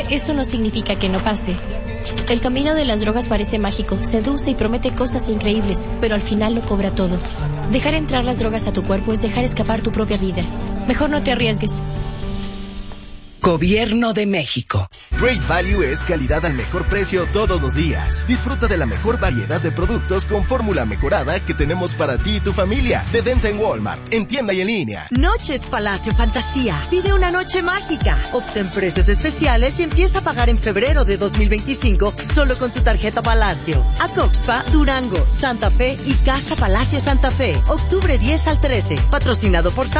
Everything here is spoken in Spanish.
Eso no significa que no pase. El camino de las drogas parece mágico, seduce y promete cosas increíbles, pero al final lo cobra todo. Dejar entrar las drogas a tu cuerpo es dejar escapar tu propia vida. Mejor no te arriesgues. Gobierno de México. Great Value es calidad al mejor precio todos los días. Disfruta de la mejor variedad de productos con fórmula mejorada que tenemos para ti y tu familia. De venta en Walmart, en tienda y en línea. Noches Palacio Fantasía. Pide una noche mágica. Obtén precios especiales y empieza a pagar en febrero de 2025 solo con tu tarjeta Palacio. Acoxpa, Durango, Santa Fe y Casa Palacio Santa Fe. Octubre 10 al 13. Patrocinado por